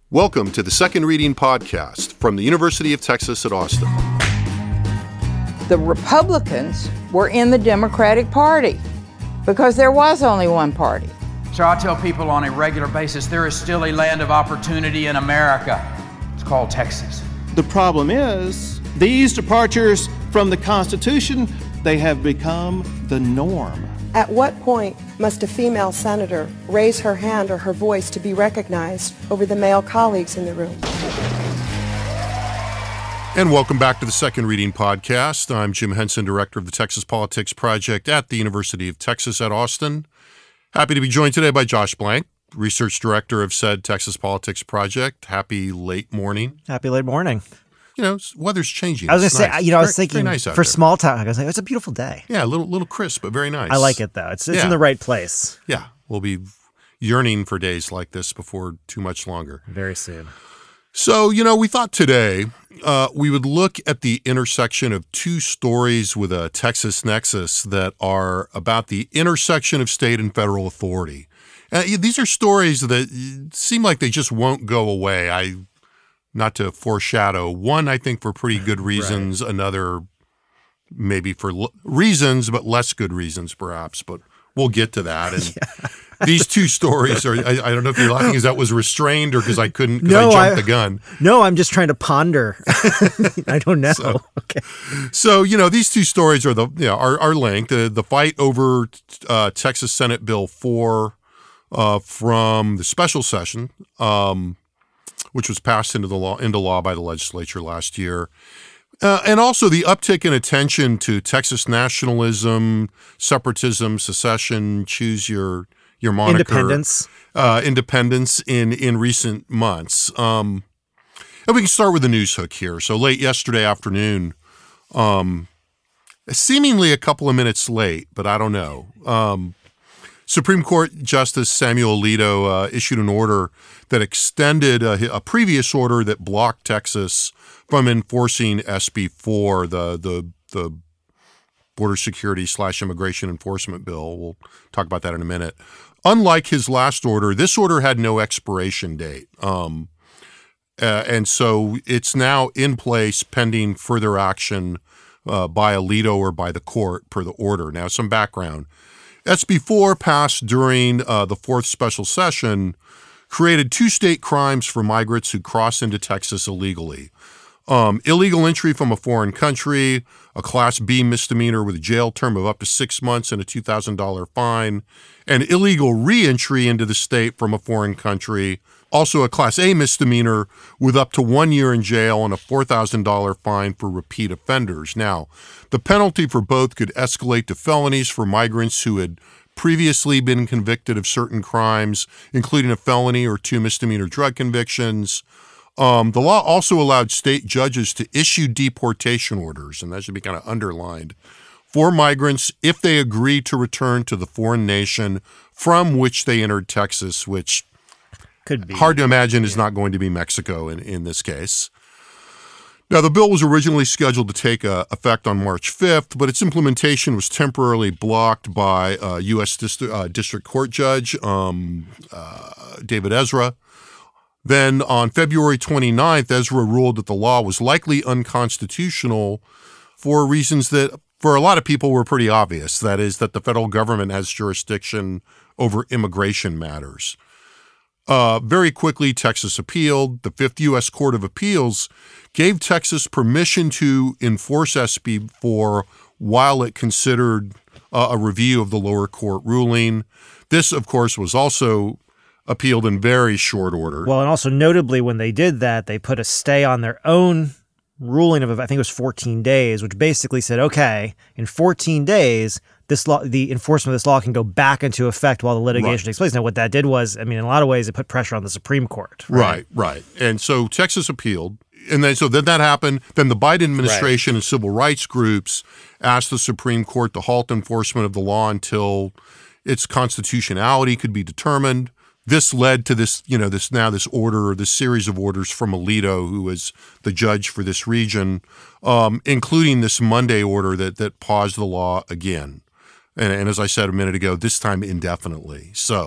Welcome to the Second Reading Podcast from the University of Texas at Austin. The Republicans were in the Democratic Party because there was only one party. So I tell people on a regular basis, there is still a land of opportunity in America. It's called Texas. The problem is, these departures from the Constitution, they have become the norm. At what point must a female senator raise her hand or her voice to be recognized over the male colleagues in the room? And welcome back to the Second Reading Podcast. I'm Jim Henson, Director of the Texas Politics Project at the University of Texas at Austin. Happy to be joined today by Josh Blank, Research Director of said Texas Politics Project. Happy late morning. Happy late morning. You know, weather's changing. I was going to say, I was thinking nice for small talk, I was like, it's a beautiful day. Yeah, a little crisp, but very nice. I like it, though. It's in the right place. Yeah, we'll be yearning for days like this before too much longer. Very soon. So, we thought today we would look at the intersection of two stories with a Texas nexus that are about the intersection of state and federal authority. These are stories that seem like they just won't go away. Not to foreshadow, one I think for pretty good reasons, right. Another maybe for reasons, but less good reasons perhaps, but we'll get to that. And these two stories are, I don't know if you're laughing because that was restrained or because I couldn't, because I jumped the gun. No, I'm just trying to ponder. I don't know. Okay. So, these two stories are are linked. The fight over Texas Senate Bill 4 from the special session, which was passed into law by the legislature last year. And also the uptick in attention to Texas nationalism, separatism, secession, choose your moniker. Independence in recent months. And we can start with the news hook here. So late yesterday afternoon, seemingly a couple of minutes late, but I don't know. Supreme Court Justice Samuel Alito issued an order that extended a previous order that blocked Texas from enforcing SB 4, the Border Security / Immigration Enforcement Bill. We'll talk about that in a minute. Unlike his last order, this order had no expiration date. And so it's now in place pending further action by Alito or by the court per the order. Now, some background. SB 4 passed during the fourth special session, created two state crimes for migrants who cross into Texas illegally. Illegal entry from a foreign country, a Class B misdemeanor with a jail term of up to 6 months and a $2,000 fine, and illegal re-entry into the state from a foreign country, also a Class A misdemeanor with up to 1 year in jail and a $4,000 fine for repeat offenders. Now, the penalty for both could escalate to felonies for migrants who had previously been convicted of certain crimes, including a felony or 2 misdemeanor drug convictions. The law also allowed state judges to issue deportation orders, and that should be kind of underlined, for migrants if they agree to return to the foreign nation from which they entered Texas, which could be hard to imagine is not going to be Mexico in this case. Now, the bill was originally scheduled to take effect on March 5th, but its implementation was temporarily blocked by U.S. District Court Judge David Ezra. Then on February 29th, Ezra ruled that the law was likely unconstitutional for reasons that for a lot of people were pretty obvious. That is that the federal government has jurisdiction over immigration matters. Very quickly, Texas appealed. The Fifth U.S. Court of Appeals gave Texas permission to enforce SB 4 while it considered a review of the lower court ruling. This, of course, was also appealed in very short order. Well, and also notably when they did that, they put a stay on their own ruling of, I think it was 14 days, which basically said, okay, in 14 days, this law, the enforcement of this law can go back into effect while the litigation takes place. Now, what that did was, in a lot of ways, it put pressure on the Supreme Court. Right. And so Texas appealed. And then that happened. Then the Biden administration and civil rights groups asked the Supreme Court to halt enforcement of the law until its constitutionality could be determined. This led to this order, this series of orders from Alito, who is the judge for this region, including this Monday order that paused the law again. And as I said a minute ago, this time indefinitely. So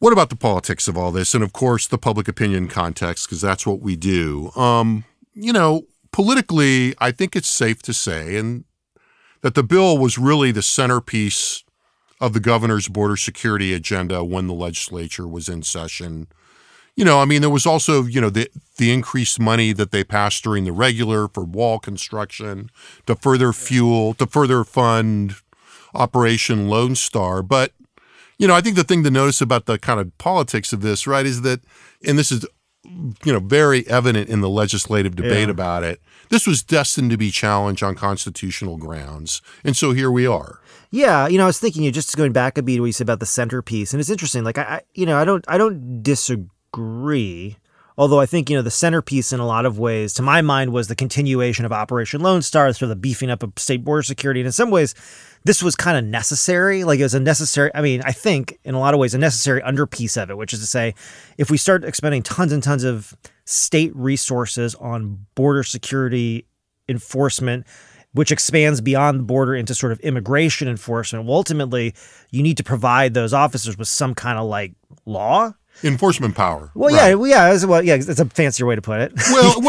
what about the politics of all this? And of course, the public opinion context, because that's what we do. Politically, I think it's safe to say that the bill was really the centerpiece of the governor's border security agenda when the legislature was in session. There was also, the increased money that they passed during the regular for wall construction to further fund Operation Lone Star. But, I think the thing to notice about the kind of politics of this, right, is that, and this is, very evident in the legislative debate about it, this was destined to be challenged on constitutional grounds. And so here we are. Yeah, I was thinking, just going back a beat, what you said about the centerpiece, and it's interesting. Like, I don't disagree. Although I think, the centerpiece in a lot of ways, to my mind, was the continuation of Operation Lone Star, sort of the beefing up of state border security. And in some ways, this was kind of necessary. Like, it was I think, in a lot of ways, a necessary underpiece of it, which is to say, if we start expending tons and tons of state resources on border security enforcement, which expands beyond the border into sort of immigration enforcement, well, ultimately, you need to provide those officers with some kind of law. Enforcement power. Well, right. It's a fancier way to put it.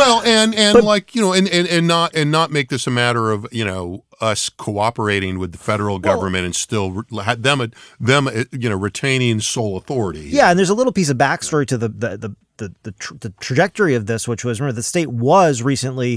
and not make this a matter of us cooperating with the federal government and still them retaining sole authority. Yeah, and there's a little piece of backstory to the trajectory of this, which was, remember, the state was recently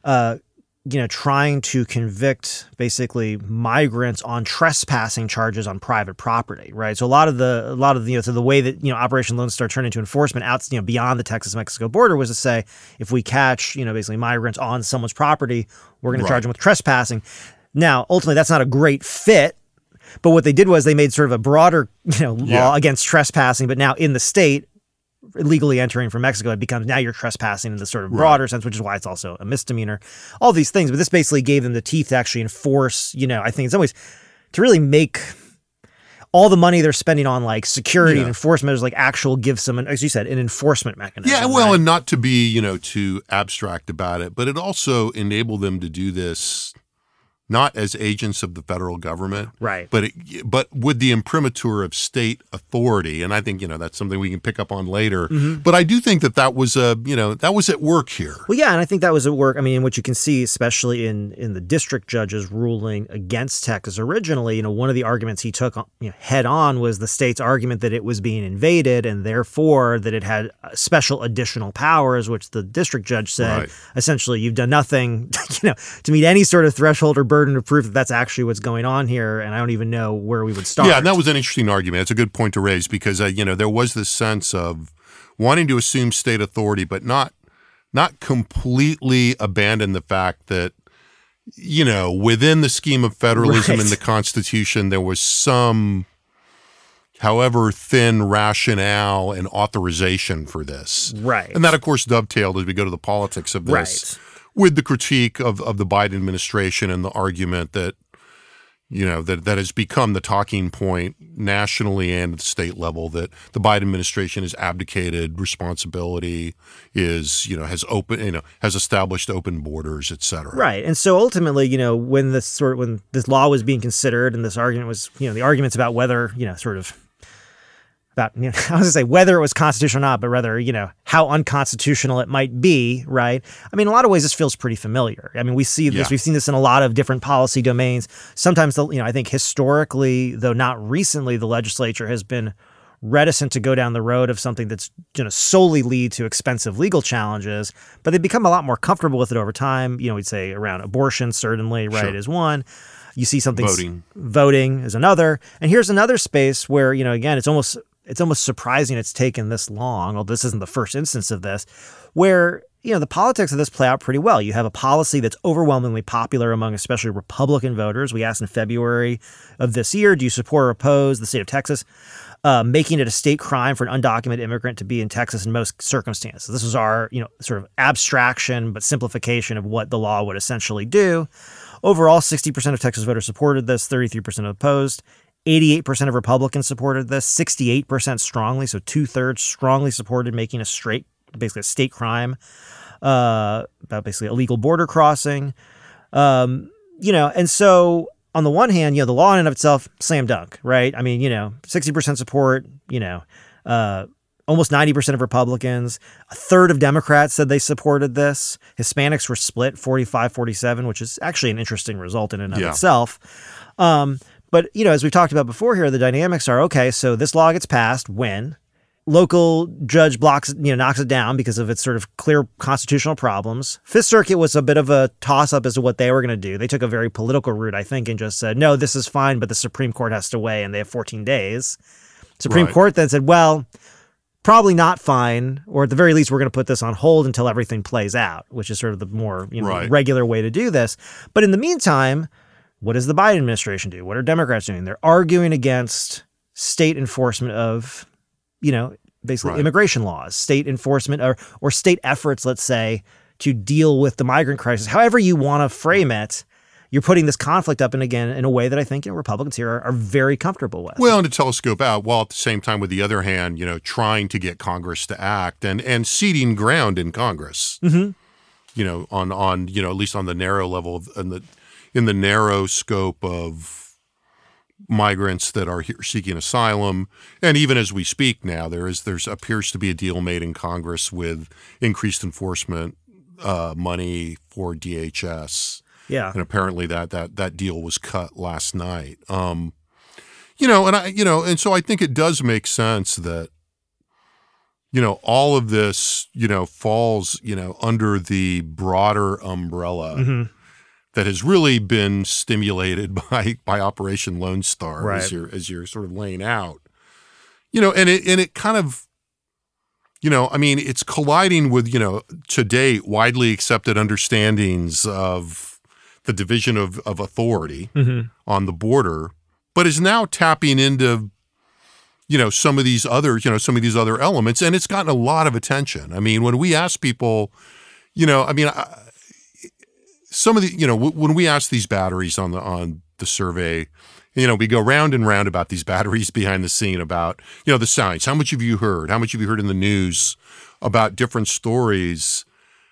trying to convict basically migrants on trespassing charges on private property, right? So a lot of the way that, Operation Lone Star turned into enforcement out, beyond the Texas-Mexico border was to say, if we catch, basically migrants on someone's property, we're going to charge them with trespassing. Now, ultimately, that's not a great fit. But what they did was they made sort of a broader, law against trespassing, but now in the state, illegally entering from Mexico, it becomes now you're trespassing in the sort of broader sense, which is why it's also a misdemeanor. All these things, but this basically gave them the teeth to actually enforce, I think in some ways, to really make all the money they're spending on security and enforcement measures actual give some, as you said, an enforcement mechanism. Yeah, well, and not to be, too abstract about it, but it also enabled them to do this not as agents of the federal government, right? But with the imprimatur of state authority, and I think that's something we can pick up on later. Mm-hmm. But I do think that was that was at work here. Well, yeah, and I think that was at work. I mean, what you can see, especially in the district judge's ruling against Texas originally, one of the arguments he took head on was the state's argument that it was being invaded and therefore that it had special additional powers, which the district judge said essentially you've done nothing, to meet any sort of threshold or burden of proof that that's actually what's going on here, and I don't even know where we would start. Yeah, and that was an interesting argument. It's a good point to raise because there was this sense of wanting to assume state authority, but not completely abandon the fact that within the scheme of federalism in the Constitution, there was some, however thin, rationale and authorization for this. Right, and that of course dovetailed as we go to the politics of this. Right. With the critique of the Biden administration and the argument that, that has become the talking point nationally and at the state level that the Biden administration has abdicated responsibility, has established open borders, et cetera. Right. And so ultimately, when this law was being considered and this argument was, the arguments about whether, about, I was going to say whether it was constitutional or not, but rather, how unconstitutional it might be, right? I mean, in a lot of ways, this feels pretty familiar. I mean, we see this, we've seen this in a lot of different policy domains. Sometimes, I think historically, though not recently, the legislature has been reticent to go down the road of something that's going to solely lead to expensive legal challenges, but they've become a lot more comfortable with it over time. We'd say around abortion, certainly, right, is one. You see something voting is another. And here's another space where, again, it's almost surprising it's taken this long, although this isn't the first instance of this, where, the politics of this play out pretty well. You have a policy that's overwhelmingly popular among especially Republican voters. We asked in February of this year, do you support or oppose the state of Texas making it a state crime for an undocumented immigrant to be in Texas in most circumstances? This was our, sort of abstraction but simplification of what the law would essentially do. Overall, 60% of Texas voters supported this, 33% opposed. 88% of Republicans supported this, 68% strongly, so 2/3 strongly supported making basically a state crime about basically illegal border crossing. And so on the one hand, the law in and of itself, slam dunk, right? I mean, 60% support, Almost 90% of Republicans, a third of Democrats said they supported this. Hispanics were split 45-47, which is actually an interesting result in and of itself. But, as we've talked about before here, the dynamics are, okay, so this law gets passed when local judge knocks it down because of its sort of clear constitutional problems. Fifth Circuit was a bit of a toss-up as to what they were going to do. They took a very political route, I think, and just said, no, this is fine, but the Supreme Court has to weigh, and they have 14 days. Supreme Court then said, well, probably not fine, or at the very least, we're going to put this on hold until everything plays out, which is sort of the more regular way to do this. But in the meantime, what does the Biden administration do? What are Democrats doing? They're arguing against state enforcement of, basically immigration laws, state enforcement or state efforts, let's say, to deal with the migrant crisis. However you want to frame it, you're putting this conflict up and again in a way that I think Republicans here are very comfortable with. Well, and to telescope out, while at the same time, with the other hand, trying to get Congress to act and ceding ground in Congress, on at least on the narrow level in the narrow scope of migrants that are here seeking asylum. And even as we speak now, there appears to be a deal made in Congress with increased enforcement money for DHS. Yeah. And apparently that deal was cut last night. And so I think it does make sense that, all of this, falls, under the broader umbrella that has really been stimulated by Operation Lone Star, as you're sort of laying out. And it kind of, it's colliding with, to date, widely accepted understandings of the division of authority on the border, but is now tapping into, some of these other elements, and it's gotten a lot of attention. I mean, when we ask people, some of the, when we ask these batteries on the survey, we go round and round about these batteries behind the scene about, the science. How much have you heard? How much have you heard in the news about different stories?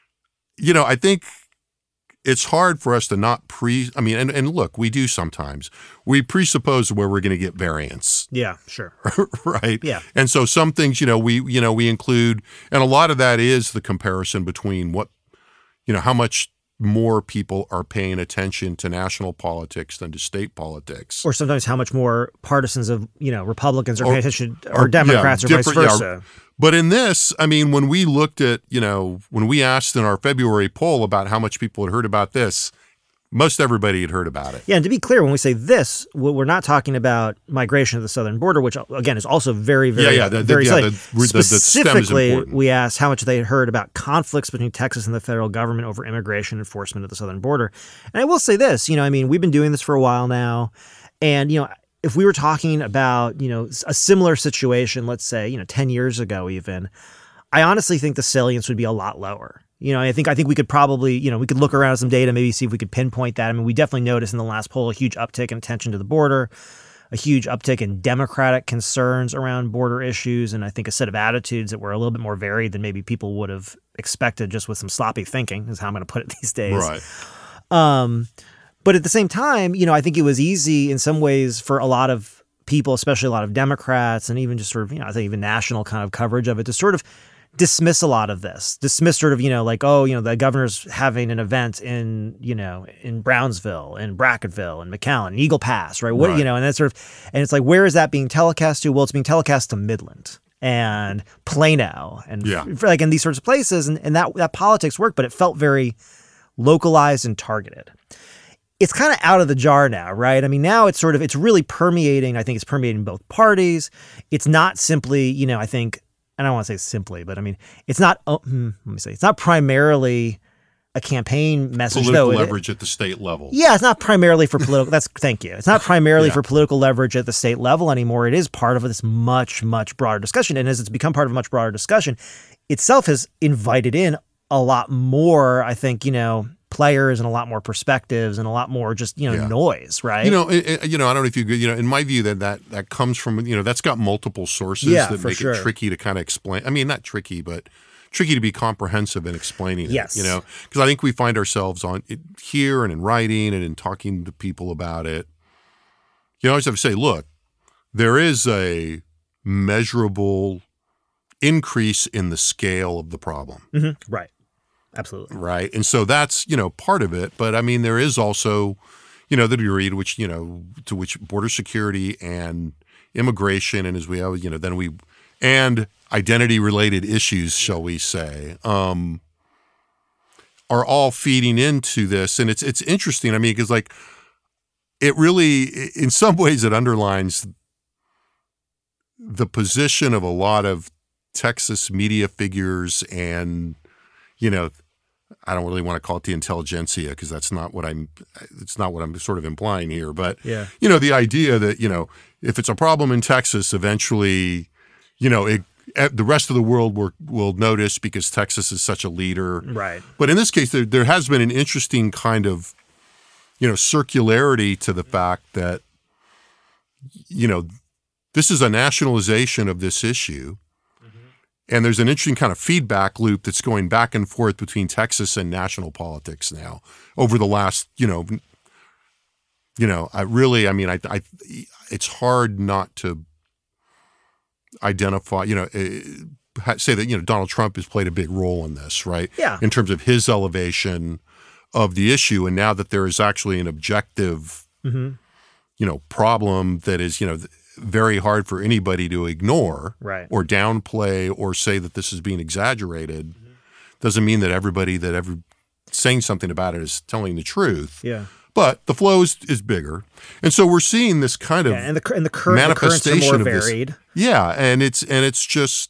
I think it's hard for us to not and look, we do sometimes. We presuppose where we're going to get variance. Yeah, sure. Right? Yeah. And so some things, we include, and a lot of that is the comparison between what, how much more people are paying attention to national politics than to state politics. Or sometimes how much more partisans of, Republicans are paying attention or Democrats or vice versa. But in this, when we looked at, when we asked in our February poll about how much people had heard about this, most everybody had heard about it. Yeah, and to be clear, when we say this, we're not talking about migration to the southern border, which again is also very, very, very specifically, we asked how much they had heard about conflicts between Texas and the federal government over immigration enforcement at the southern border. And I will say this, we've been doing this for a while now, and if we were talking about, a similar situation, let's say, 10 years ago even, I honestly think the salience would be a lot lower. I think we could probably, we could look around at some data, maybe see if we could pinpoint that. We definitely noticed in the last poll a huge uptick in attention to the border, a huge uptick in Democratic concerns around border issues, and I think a set of attitudes that were a little bit more varied than maybe people would have expected just with some sloppy thinking, is how I'm going to put it these days. Right. But at the same time, I think it was easy in some ways for a lot of people, especially a lot of Democrats, and even just sort of, I think even national kind of coverage of it, to sort of dismiss a lot of this, dismiss sort of, the governor's having an event in Brownsville, in Brackettville, in McAllen, in Eagle Pass, right? What, and that's sort of, and it's like, where is that being telecast to? Well, it's being telecast to Midland and Plano and in these sorts of places. And that politics worked, but it felt very localized and targeted. It's kind of out of the jar now, right? Now it's really permeating. I think it's permeating both parties. It's not simply, I think, I don't want to say simply, but it's not, it's not primarily a campaign message. Political leverage at the state level. Yeah, it's not primarily for political, thank you. It's not primarily for political leverage at the state level anymore. It is part of this much, much broader discussion. And as it's become part of a much broader discussion, itself has invited in a lot more, I think, players and a lot more perspectives and a lot more just, noise, right? I don't know if you, in my view that comes from, that's got multiple sources that make it tricky to kind of explain. Not tricky, but tricky to be comprehensive in explaining it, because I think we find ourselves on it here and in writing and in talking to people about it. I always have to say, look, there is a measurable increase in the scale of the problem. Mm-hmm. Right. Absolutely. Right. And so that's, part of it. But I mean, there is also, the degree to which border security and immigration and as we have, and identity related issues, shall we say, are all feeding into this. And it's interesting. I mean, because it really, in some ways, it underlines the position of a lot of Texas media figures and, I don't really want to call it the intelligentsia because it's not what I'm sort of implying here. But, the idea that, if it's a problem in Texas, eventually, the rest of the world will notice because Texas is such a leader. Right. But in this case, there has been an interesting kind of, circularity to the fact that, this is a nationalization of this issue. And there's an interesting kind of feedback loop that's going back and forth between Texas and national politics now over the last, it's hard not to identify, say that, Donald Trump has played a big role in this, right? Yeah. In terms of his elevation of the issue. And now that there is actually an objective, problem that is, very hard for anybody to ignore or downplay or say that this is being exaggerated doesn't mean that everybody that ever saying something about it is telling the truth. Yeah. But the flow is bigger. And so we're seeing this kind of and the current manifestation the currents are more of varied. This. Yeah. And it's just,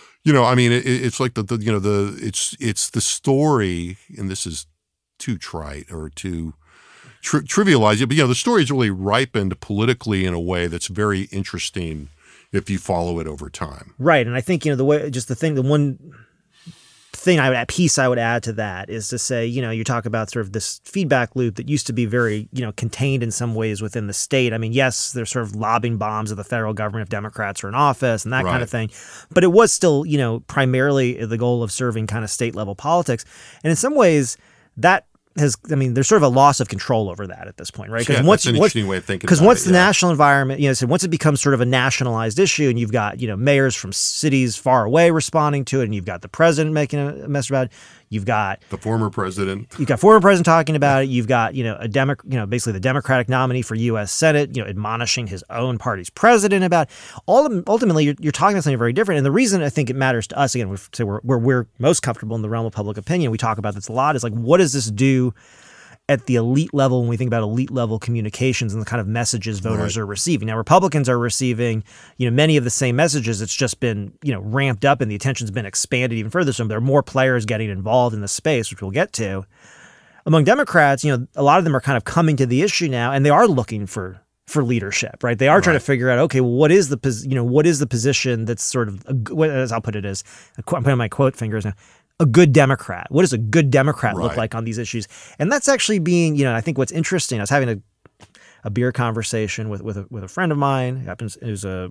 it's like it's the story, and this is too trite or too trivialize it, but the story is really ripened politically in a way that's very interesting if you follow it over time. Right, and I think the one thing piece I would add to that is to say, you talk about sort of this feedback loop that used to be very, contained in some ways within the state. I mean, yes, there's sort of lobbing bombs of the federal government if Democrats are in office and that kind of thing, but it was still, primarily the goal of serving kind of state level politics, and in some ways that there's sort of a loss of control over that at this point, right? Yeah, that's an interesting way of thinking about it. Because once the national environment, so once it becomes sort of a nationalized issue and you've got, mayors from cities far away responding to it and you've got the president making a mess about it, you've got the former president. You've got former president talking about it. You've got, basically the Democratic nominee for U.S. Senate, admonishing his own party's president about it. Ultimately, you're talking about something very different. And the reason I think it matters to us, again, we're most comfortable in the realm of public opinion, we talk about this a lot, is what does this do at the elite level when we think about elite level communications and the kind of messages voters are receiving. Now, Republicans are receiving, many of the same messages. It's just been, ramped up and the attention's been expanded even further. So there are more players getting involved in the space, which we'll get to. Among Democrats, a lot of them are kind of coming to the issue now and they are looking for leadership, right? They are trying to figure out, okay, well, what is the position that's sort of, as I'll put it as, I'm putting my quote fingers now, a good Democrat. What does a good Democrat look like on these issues? And that's actually being, I think what's interesting, I was having a beer conversation with a friend of mine, who's a,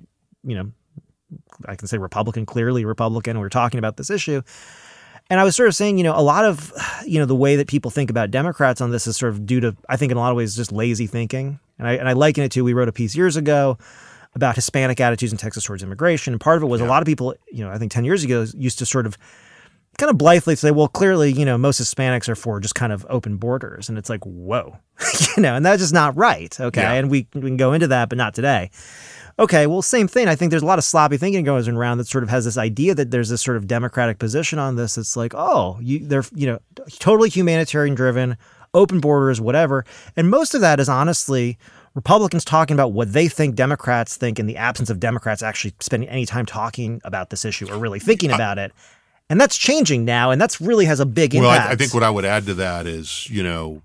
I can say Republican, clearly Republican. We were talking about this issue. And I was sort of saying, a lot of, the way that people think about Democrats on this is sort of due to, I think in a lot of ways, just lazy thinking. And I liken it to, we wrote a piece years ago about Hispanic attitudes in Texas towards immigration. And part of it was a lot of people, I think 10 years ago used to sort of kind of blithely say, well, clearly, most Hispanics are for just kind of open borders. And it's like, whoa, and that's just not right. Okay. Yeah. And we can go into that, but not today. Okay. Well, same thing. I think there's a lot of sloppy thinking going around that sort of has this idea that there's this sort of Democratic position on this. It's like, they're, totally humanitarian driven, open borders, whatever. And most of that is honestly Republicans talking about what they think Democrats think in the absence of Democrats actually spending any time talking about this issue or really thinking about it. And that's changing now, and that's really has a big impact. Well, I think what I would add to that is, the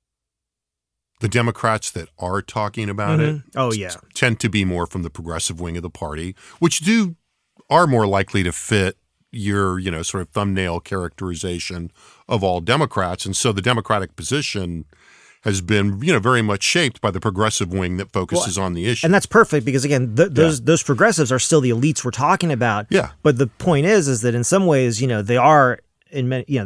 Democrats that are talking about it tend to be more from the progressive wing of the party, which are more likely to fit your, sort of thumbnail characterization of all Democrats. And so the Democratic position has been, very much shaped by the progressive wing that focuses on the issue. And that's perfect because, again, those progressives are still the elites we're talking about. Yeah. But the point is that in some ways, they are in many, they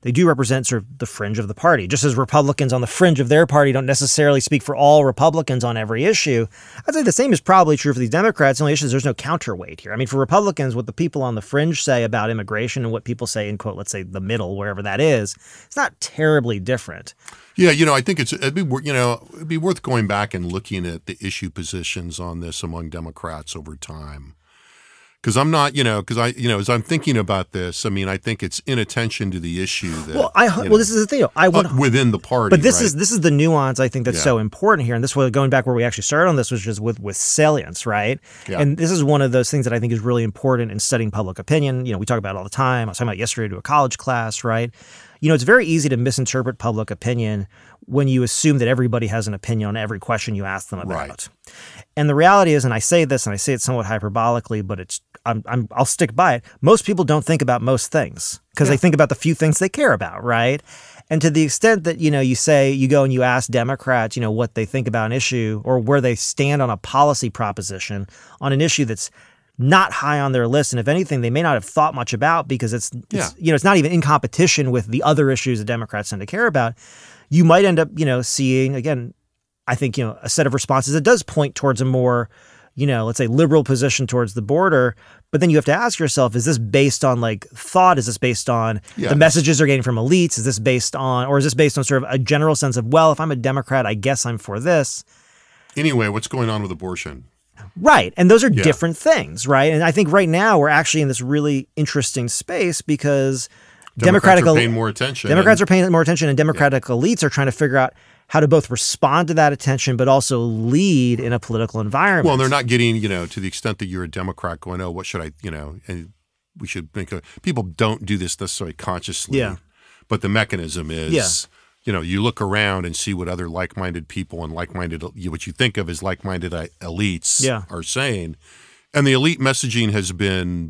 they do represent sort of the fringe of the party. Just as Republicans on the fringe of their party don't necessarily speak for all Republicans on every issue, I'd say the same is probably true for these Democrats. The only issue is there's no counterweight here. I mean, for Republicans, what the people on the fringe say about immigration and what people say in, quote, let's say the middle, wherever that is, it's not terribly different. Yeah, I think it'd be worth going back and looking at the issue positions on this among Democrats over time. Because I'm not, as I'm thinking about this, I mean, I think it's inattention to the issue that. This is the thing. Within the party, but this right? is the nuance I think that's so important here, and this was going back where we actually started on this, was just with salience, right? Yeah. And this is one of those things that I think is really important in studying public opinion. We talk about it all the time. I was talking about yesterday to a college class, right? It's very easy to misinterpret public opinion when you assume that everybody has an opinion on every question you ask them about. Right. And the reality is, and I say this, and I say it somewhat hyperbolically, but I'll stick by it. Most people don't think about most things because they think about the few things they care about, right? And to the extent that, you go and you ask Democrats, what they think about an issue or where they stand on a policy proposition on an issue that's not high on their list, and if anything, they may not have thought much about because it's not even in competition with the other issues that Democrats tend to care about. You might end up, seeing, again, I think, a set of responses that does point towards a more, let's say liberal position towards the border. But then you have to ask yourself, is this based on thought? Is this based on the messages they're getting from elites? Is this based on sort of a general sense of, well, if I'm a Democrat, I guess I'm for this? Anyway, what's going on with abortion? Right. And those are different things, right? And I think right now we're actually in this really interesting space because Democrats are paying more attention. Democrats are paying more attention, and Democratic elites are trying to figure out how to both respond to that attention but also lead in a political environment. Well, they're not getting, to the extent that you're a Democrat going, oh, what should I, and we should think people don't do this necessarily consciously. Yeah. But the mechanism is, you look around and see what other like-minded people and what you think of as like-minded elites are saying. And the elite messaging has been,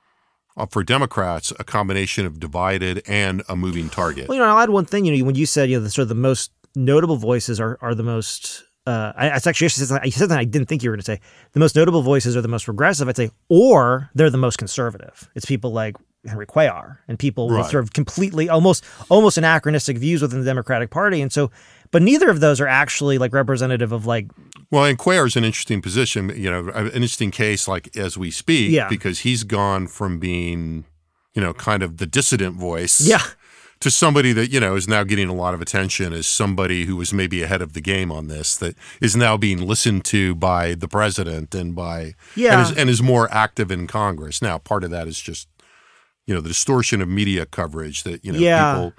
for Democrats, a combination of divided and a moving target. Well, I'll add one thing. When you said, the most notable voices are the most. I said something I didn't think you were going to say. The most notable voices are the most progressive, I'd say, or they're the most conservative. It's people like Henry Cuellar and people with sort of completely, almost anachronistic views within the Democratic Party. And so, but neither of those are actually representative of Well, and Cuellar's an interesting position, an interesting case as we speak, because he's gone from being, kind of the dissident voice. Yeah. To somebody that, is now getting a lot of attention as somebody who was maybe ahead of the game on this, that is now being listened to by the president and and is more active in Congress. Now, part of that is just, the distortion of media coverage that, people,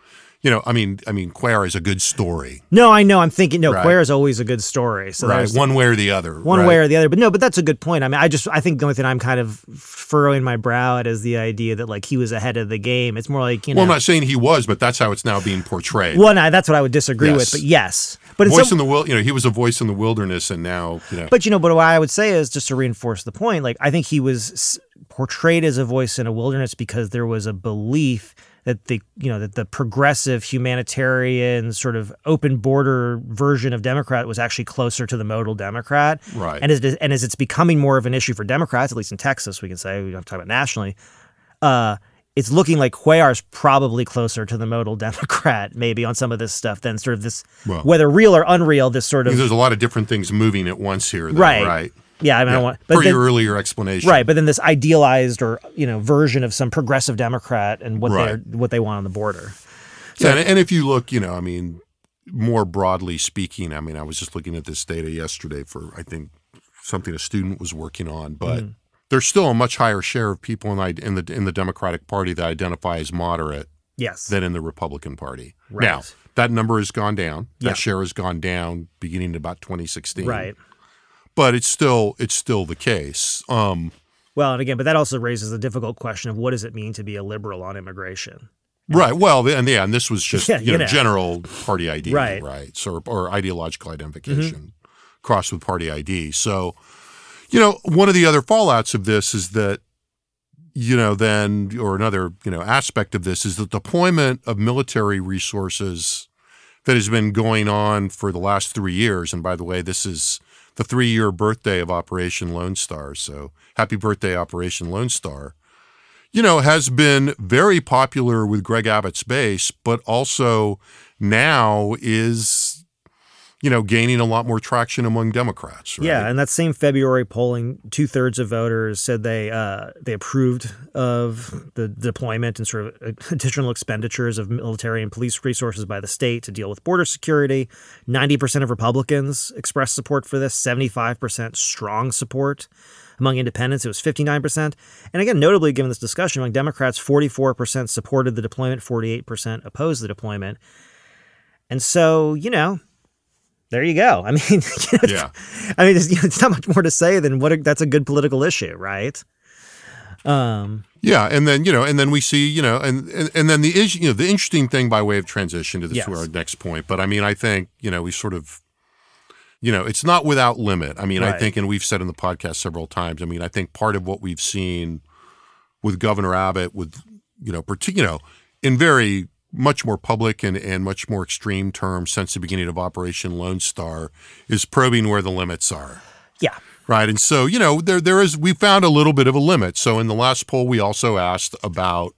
Cuellar is a good story. No, I know. I'm thinking, Cuellar is always a good story. So one way or the other. One way or the other. But that's a good point. I mean, I think the only thing I'm kind of furrowing my brow at is the idea that he was ahead of the game. It's more like, Well, I'm not saying he was, but that's how it's now being portrayed. Well, no, that's what I would disagree with. But yes. But voice in the he was a voice in the wilderness, and now, But but what I would say is, just to reinforce the point, I think he was portrayed as a voice in a wilderness because there was a belief that the progressive humanitarian sort of open border version of Democrat was actually closer to the modal Democrat. Right. And as it's becoming more of an issue for Democrats, at least in Texas, we can say, we don't have to talk about nationally, it's looking like Cuellar's probably closer to the modal Democrat maybe on some of this stuff than sort of this, whether real or unreal, this sort of... There's a lot of different things moving at once here, though, right? Yeah, I mean, I don't want your earlier explanation, right? But then this idealized or version of some progressive Democrat and what they want on the border. So, and if you look, more broadly speaking, I was just looking at this data yesterday for I think something a student was working on, but there's still a much higher share of people in the Democratic Party that identify as moderate, than in the Republican Party. Right. Now that number has gone down. That share has gone down beginning in about 2016. Right. But it's still the case. Well, and again, but that also raises the difficult question of what does it mean to be a liberal on immigration? Right. Well, and this was just general party ID, right? So or ideological identification crossed with party ID. So, one of the other fallouts of this is that, another aspect of this is the deployment of military resources that has been going on for the last 3 years. And by the way, this is the 3-year birthday of Operation Lone Star. So happy birthday, Operation Lone Star. has been very popular with Greg Abbott's base, but also now is, gaining a lot more traction among Democrats. Right? Yeah, and that same February polling, 2/3 of voters said they approved of the deployment and sort of additional expenditures of military and police resources by the state to deal with border security. 90% of Republicans expressed support for this, 75% strong support. Among independents, it was 59%. And again, notably, given this discussion, among Democrats, 44% supported the deployment, 48% opposed the deployment. And so, there you go. I mean, it's not much more to say than that's a good political issue, right? Yeah, and then we see, and then the issue, the interesting thing by way of transition to this to our next point. But I mean, I think, we sort of, it's not without limit. I mean, Right. I think, and we've said in the podcast several times, I mean, I think part of what we've seen with Governor Abbott, with, in very much more public and much more extreme terms since the beginning of Operation Lone Star, is probing where the limits are. Yeah. Right. And so, we found a little bit of a limit. So in the last poll, we also asked about,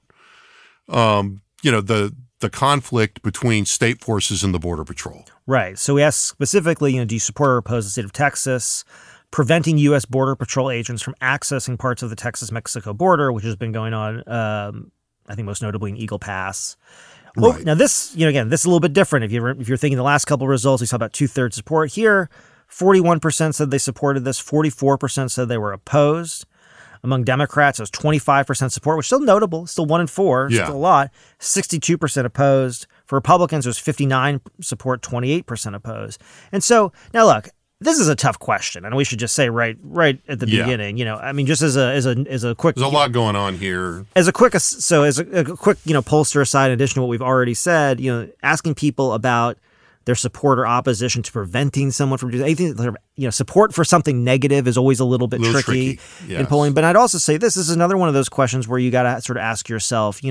the conflict between state forces and the Border Patrol. Right. So we asked specifically, do you support or oppose the state of Texas preventing U.S. Border Patrol agents from accessing parts of the Texas-Mexico border, which has been going on, I think most notably in Eagle Pass. Well, Right. now this, again, this is a little bit different. If you're thinking the last couple of results, we saw about 2/3 support here. 41% said they supported this. 44% said they were opposed. Among Democrats, it was 25% support, which is still notable. Still 1 in 4, Yeah. still a lot. 62% opposed. For Republicans, it was 59 support, 28% opposed. And so now, look, this is a tough question, and we should just say right at the Yeah. beginning. I mean, just as a quick, There's a lot going on here. as a quick pollster aside, in addition to what we've already said, asking people about their support or opposition to preventing someone from doing anything, support for something negative is always a little bit tricky in yes. polling. But I'd also say this is another one of those questions where you got to sort of ask yourself,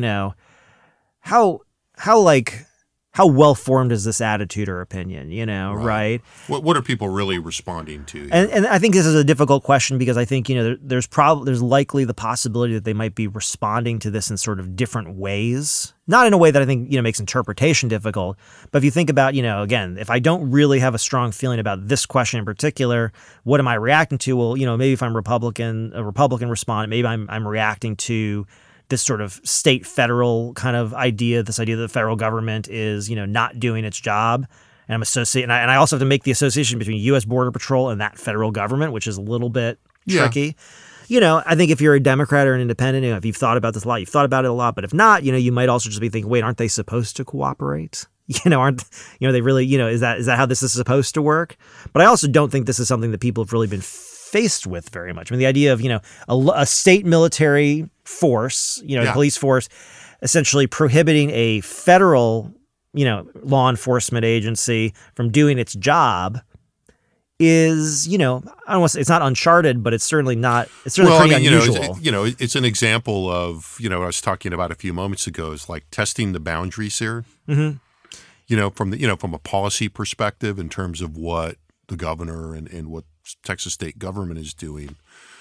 how well formed is this attitude or opinion, right? What are people really responding to? And I think this is a difficult question because I think, there's likely the possibility that they might be responding to this in sort of different ways. Not in a way that I think, makes interpretation difficult. But if you think about, again, if I don't really have a strong feeling about this question in particular, what am I reacting to? Well, maybe if I'm a Republican respondent, maybe I'm reacting to this sort of state federal kind of idea, this idea that the federal government is, not doing its job. And I'm associating, and I also have to make the association between U.S. Border Patrol and that federal government, which is a little bit tricky. I think if you're a Democrat or an independent, if you've thought about this a lot, you've thought about it a lot. But if not, you might also just be thinking, wait, aren't they supposed to cooperate? Aren't they really, is that how this is supposed to work? But I also don't think this is something that people have really been faced with very much. I mean, the idea of, a state military force, police force, essentially prohibiting a federal, law enforcement agency from doing its job is, I don't want to say it's not uncharted, but it's certainly not, pretty unusual. It's an example of, what I was talking about a few moments ago is like testing the boundaries here, from a policy perspective in terms of what the governor and what Texas state government is doing.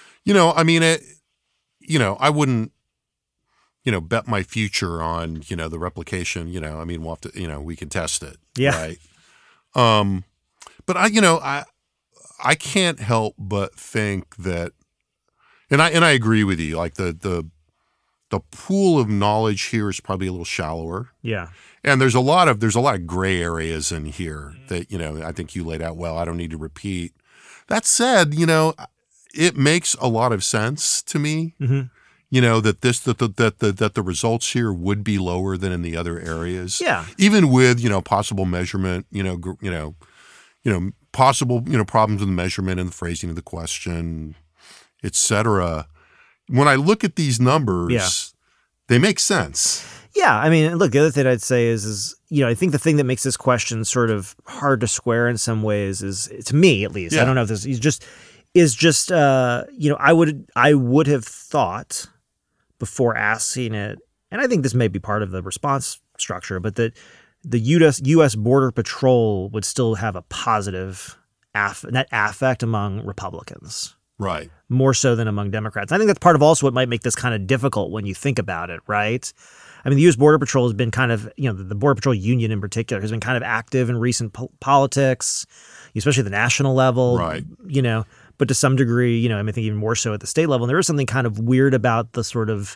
I wouldn't, bet my future on, the replication, we'll have to, we can test it. Yeah. Right. But I can't help but think that, and I agree with you, like the pool of knowledge here is probably a little shallower. Yeah. And there's a lot of gray areas in here that, I think you laid out well. I don't need to repeat. That said, it makes a lot of sense to me. Mm-hmm. That the results here would be lower than in the other areas. Yeah. Even with, possible measurement, possible, problems with the measurement and the phrasing of the question, et cetera. When I look at these numbers, they make sense. Yeah. I mean, look, the other thing I'd say is, I think the thing that makes this question sort of hard to square in some ways is, to me at least, I don't know if this is just, I would have thought before asking it, and I think this may be part of the response structure, but that the U.S. Border Patrol would still have a positive net affect among Republicans, Right. More so than among Democrats. I think that's part of also what might make this kind of difficult when you think about it, right? I mean, the U.S. Border Patrol has been kind of, the Border Patrol Union in particular has been kind of active in recent politics, especially at the national level, right? But to some degree, I think even more so at the state level. And there is something kind of weird about the sort of,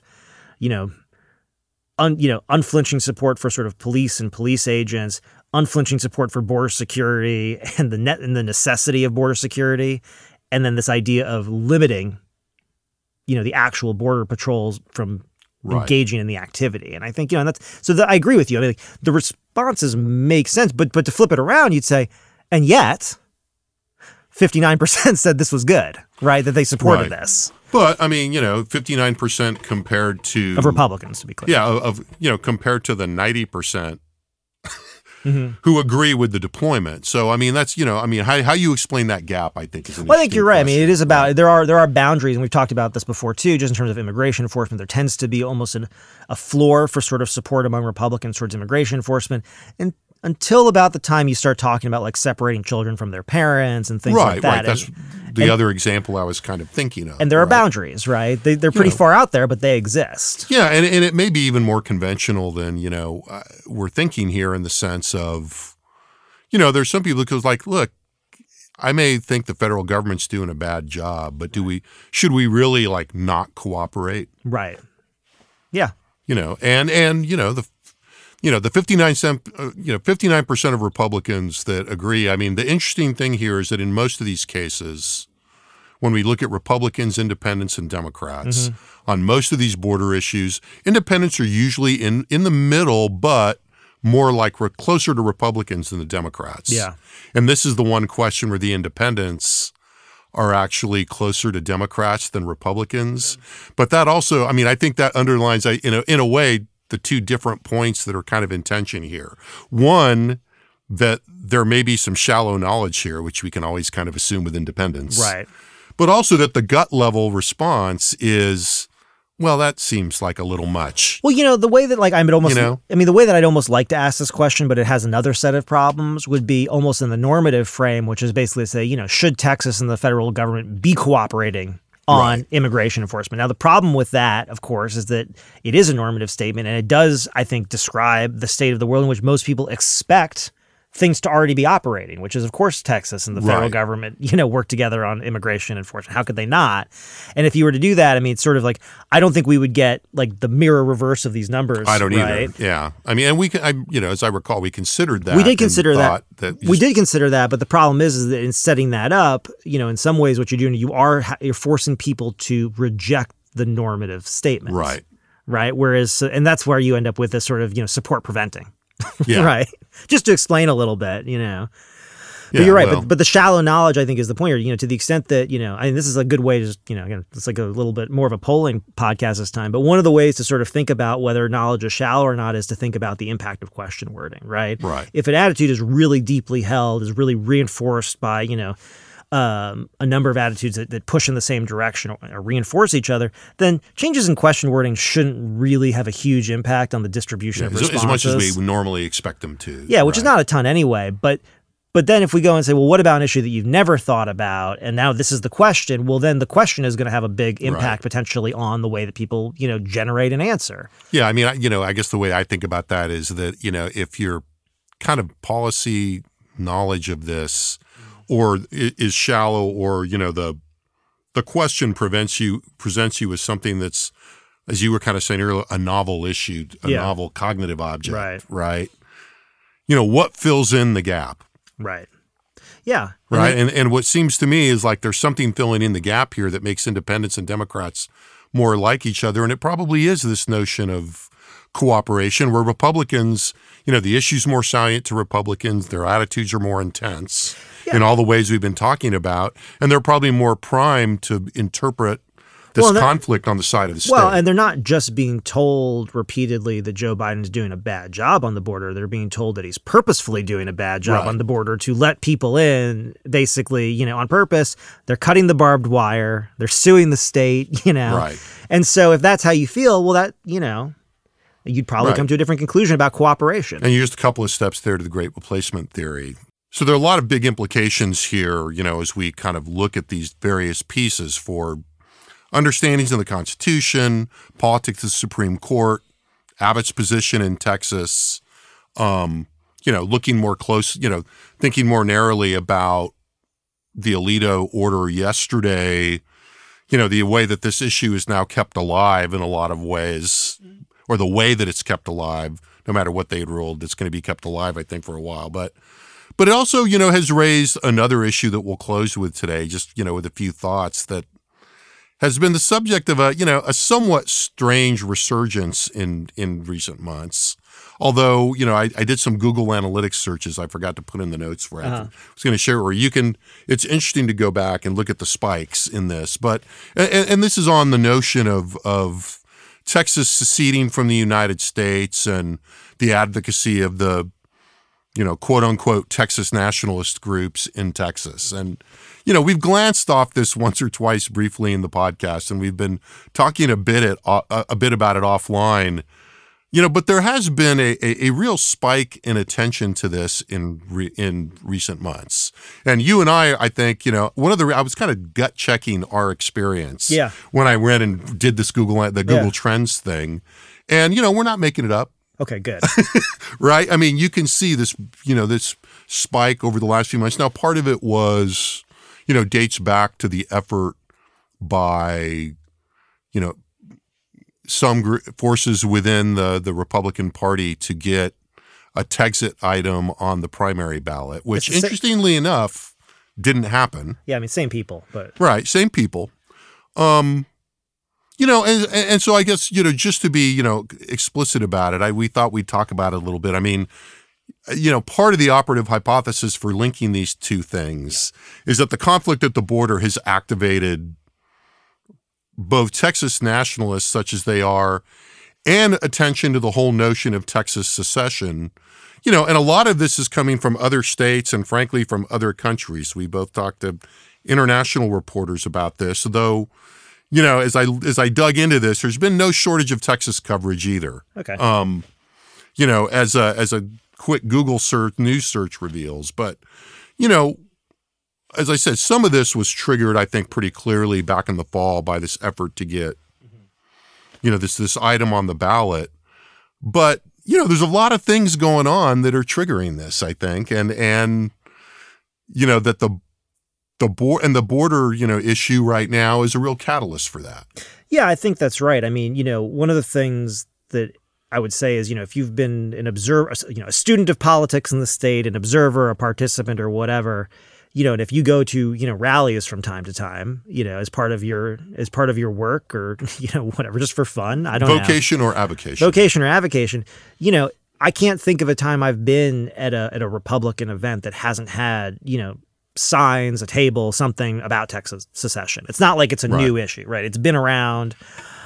unflinching support for sort of police and police agents, unflinching support for border security and the necessity of border security. And then this idea of limiting, the actual border patrols from engaging in the activity. And I think, I agree with you. I mean, the responses make sense, but to flip it around, you'd say, and yet 59% said this was good, right? That they supported this. But I mean, 59% compared to of Republicans, to be clear. Yeah, compared to the 90% who agree with the deployment. So I mean, that's how you explain that gap, I think is an Well, I think you're right. question. I mean, it is about there are boundaries, and we've talked about this before too. Just in terms of immigration enforcement, there tends to be almost a floor for sort of support among Republicans towards immigration enforcement, and until about the time you start talking about like separating children from their parents and things like that. Right. That's the other example I was kind of thinking of. And there are boundaries, right? They're pretty far out there, but they exist. Yeah, and it may be even more conventional than, we're thinking here in the sense of, there's some people who goes like, look, I may think the federal government's doing a bad job, but should we really like not cooperate? Right. Yeah. The 59% of Republicans that agree. I mean, the interesting thing here is that in most of these cases, when we look at Republicans, independents, and Democrats, on most of these border issues, independents are usually in the middle, but more like we're closer to Republicans than the Democrats. Yeah. And this is the one question where the independents are actually closer to Democrats than Republicans. But that also, I think that underlines, in a way, the two different points that are kind of in tension here. One, that there may be some shallow knowledge here, which we can always kind of assume with independents. Right. But also that the gut level response is, well, that seems like a little much. Well, the way that the way that I'd almost like to ask this question, but it has another set of problems, would be almost in the normative frame, which is basically to say, should Texas and the federal government be cooperating on immigration enforcement? Now, the problem with that, of course, is that it is a normative statement, and it does, I think, describe the state of the world in which most people expect things to already be operating, which is, of course, Texas and the federal government, work together on immigration enforcement. How could they not? And if you were to do that, it's sort of like, I don't think we would get like the mirror reverse of these numbers. I don't either. Yeah. And we can, as I recall, we considered that. We did consider that. We did consider that, but the problem is that in setting that up, in some ways what you're doing, you're forcing people to reject the normative statements. Right. Right. Whereas, and that's where you end up with this sort of, support preventing. Yeah. Right. Just to explain a little bit, But you're right. But the shallow knowledge, I think, is the point here, to the extent that, this is a good way to just, again, it's like a little bit more of a polling podcast this time. But one of the ways to sort of think about whether knowledge is shallow or not is to think about the impact of question wording, right? Right. If an attitude is really deeply held, is really reinforced by, a number of attitudes that push in the same direction or reinforce each other, then changes in question wording shouldn't really have a huge impact on the distribution of responses. As much as we would normally expect them to. Yeah, which is not a ton anyway. But then if we go and say, well, what about an issue that you've never thought about, and now this is the question, well, then the question is going to have a big impact potentially on the way that people, generate an answer. Yeah, I guess the way I think about that is that, if your kind of policy knowledge of this or is shallow, or the question presents you as something that's, as you were kind of saying earlier, a novel issue, a novel cognitive object, right? What fills in the gap? Right. Yeah. Right. And what seems to me is like there's something filling in the gap here that makes independents and Democrats more like each other, and it probably is this notion of cooperation where Republicans, the issue's more salient to Republicans, their attitudes are more intense. In all the ways we've been talking about, and they're probably more primed to interpret this conflict on the side of the state. Well, and they're not just being told repeatedly that Joe Biden's doing a bad job on the border. They're being told that he's purposefully doing a bad job on the border to let people in, basically, on purpose. They're cutting the barbed wire. They're suing the state, Right. And so if that's how you feel, well, that, you'd probably come to a different conclusion about cooperation. And you're just a couple of steps there to the great replacement theory. So there are a lot of big implications here, as we kind of look at these various pieces for understandings of the Constitution, politics of the Supreme Court, Abbott's position in Texas, looking more close, thinking more narrowly about the Alito order yesterday, the way that this issue is now kept alive in a lot of ways, or the way that it's kept alive, no matter what they had ruled, it's going to be kept alive, I think, for a while. But it also, has raised another issue that we'll close with today, just, with a few thoughts that has been the subject of a somewhat strange resurgence in recent months. Although, I did some Google Analytics searches I forgot to put in the notes where I was going to share, where it's interesting to go back and look at the spikes in this. But, and this is on the notion of Texas seceding from the United States and the advocacy of the, quote unquote, Texas nationalist groups in Texas. And, we've glanced off this once or twice briefly in the podcast, and we've been talking a bit about it offline. But there has been a real spike in attention to this in recent months. And you and I think, I was kind of gut checking our experience when I went and did this Google Trends thing. And, we're not making it up. Okay, good. Right? I mean, you can see this, this spike over the last few months. Now, part of it was, dates back to the effort by, some forces within the Republican Party to get a Texit item on the primary ballot, which interestingly enough didn't happen. Yeah, I mean, same people, but right, same people. And so I guess just to be explicit about it, we thought we'd talk about it a little bit. I mean, part of the operative hypothesis for linking these two things is that the conflict at the border has activated both Texas nationalists, such as they are, and attention to the whole notion of Texas secession. And a lot of this is coming from other states and, frankly, from other countries. We both talked to international reporters about this, though, as I dug into this, there's been no shortage of Texas coverage either. Okay. As a quick Google news search reveals. But, as I said, some of this was triggered, I think, pretty clearly back in the fall by this effort to get, this item on the ballot. But, there's a lot of things going on that are triggering this, I think. And that the border, issue right now is a real catalyst for that. Yeah, I think that's right. I mean, one of the things that I would say is, if you've been an observer, a student of politics in the state, an observer, a participant or whatever, and if you go to, rallies from time to time, as part of your work or, whatever, just for fun, I don't know. Vocation or avocation. I can't think of a time I've been at a Republican event that hasn't had, signs, a table, something about Texas secession. It's not like it's a new issue, right? It's been around.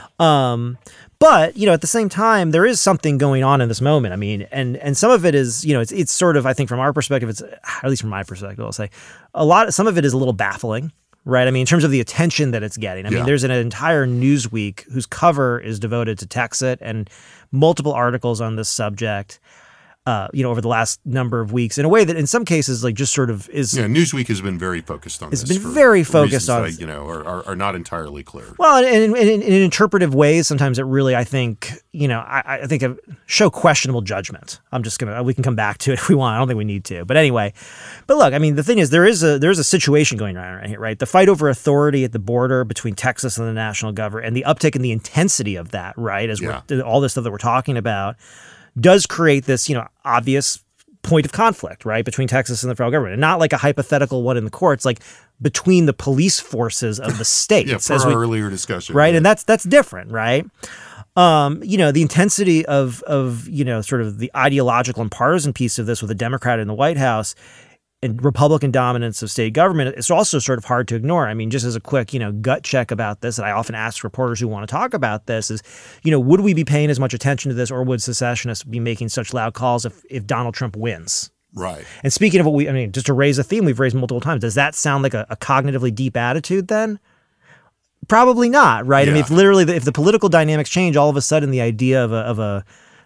But, at the same time, there is something going on in this moment. I mean, and some of it is, it's sort of, I think from our perspective, it's, at least from my perspective, I'll say, some of it is a little baffling, right? I mean, in terms of the attention that it's getting. I mean, there's an entire Newsweek whose cover is devoted to Texit and multiple articles on this subject. Over the last number of weeks in a way that in some cases, like just sort of is. Yeah, Newsweek has been very focused on this. It's been very focused on. That, are not entirely clear. Well, in interpretive ways, sometimes it really, I think, I think show questionable judgment. We can come back to it if we want. I don't think we need to. But anyway, look, I mean, the thing is, there is a situation going on right here, right? The fight over authority at the border between Texas and the national government and the uptick in the intensity of that, right? As all this stuff that we're talking about does create this, obvious point of conflict, right, between Texas and the federal government. And not like a hypothetical one in the courts, like between the police forces of the states. Our earlier discussion. Right, and that's different, right? The intensity of sort of the ideological and partisan piece of this with a Democrat in the White House and Republican dominance of state government, it's also sort of hard to ignore. I mean, just as a quick, gut check about this that I often ask reporters who want to talk about this is, would we be paying as much attention to this, or would secessionists be making such loud calls if Donald Trump wins? Right. And speaking of just to raise a theme we've raised multiple times, does that sound like a cognitively deep attitude then? Probably not, right? Yeah. I mean, if the political dynamics change, all of a sudden the idea of a